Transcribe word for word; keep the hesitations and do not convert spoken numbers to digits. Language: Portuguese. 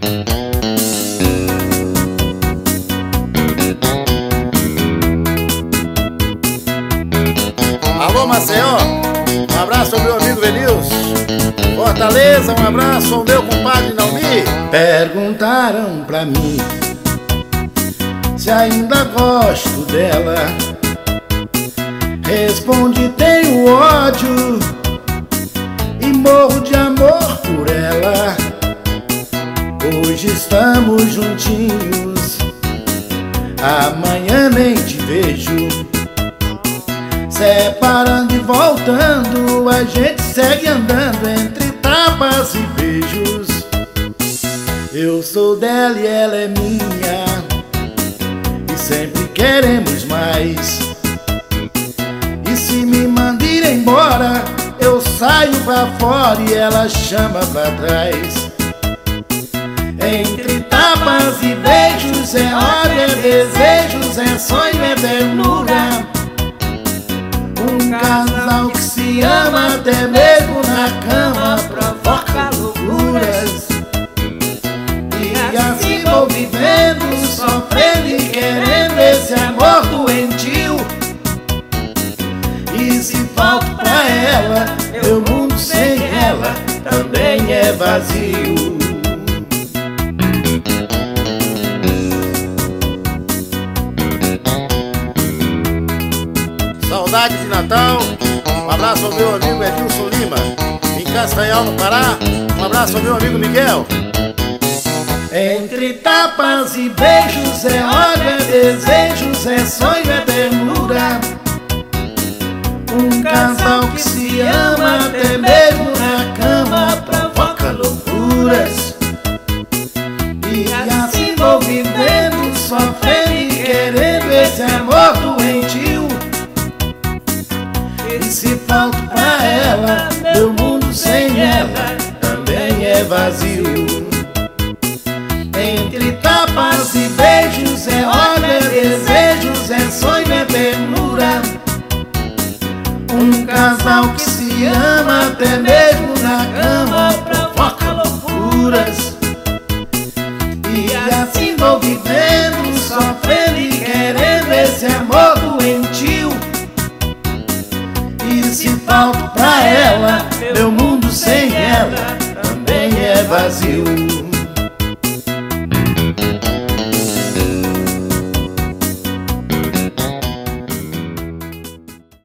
Alô, Maceió, um abraço ao meu amigo Venilson. Fortaleza, um abraço ao meu compadre Naumi. Perguntaram pra mim se ainda gosto dela. Respondi: tenho ódio e morro de amor por ela. Hoje estamos juntinhos, amanhã nem te vejo. Separando e voltando, a gente segue andando entre tapas e beijos. Eu sou dela e ela é minha, e sempre queremos mais. E se me manda ir embora, eu saio pra fora e ela chama pra trás. Entre tapas e beijos, é ódio, é desejos, é sonho, é ternura. Um casal que se ama até mesmo na cama provoca loucuras. E assim vou vivendo, sofrendo e querendo esse amor doentio. E se falto pra ela, meu mundo sem ela também é vazio. Saudade de Natal, um abraço ao meu amigo Edilson Lima. Em Castanhal, no Pará, um abraço ao meu amigo Miguel. Entre tapas e beijos, é ódio, é desejos, é sonho, é ternura. Um casal que se ama até mesmo na cama provoca loucuras. E assim vou vivendo, sofrendo e querendo esse amor doentio. E se falto pra ela, meu mundo sem ela também é vazio. Entre tapas e beijos, é ódio, é desejos, é sonho, é ternura. Um casal que se ama até mesmo na cama provoca loucuras. E assim vou vivendo, sofrendo e querendo esse amor doentio. E se falto pra ela, meu mundo sem ela também é vazio.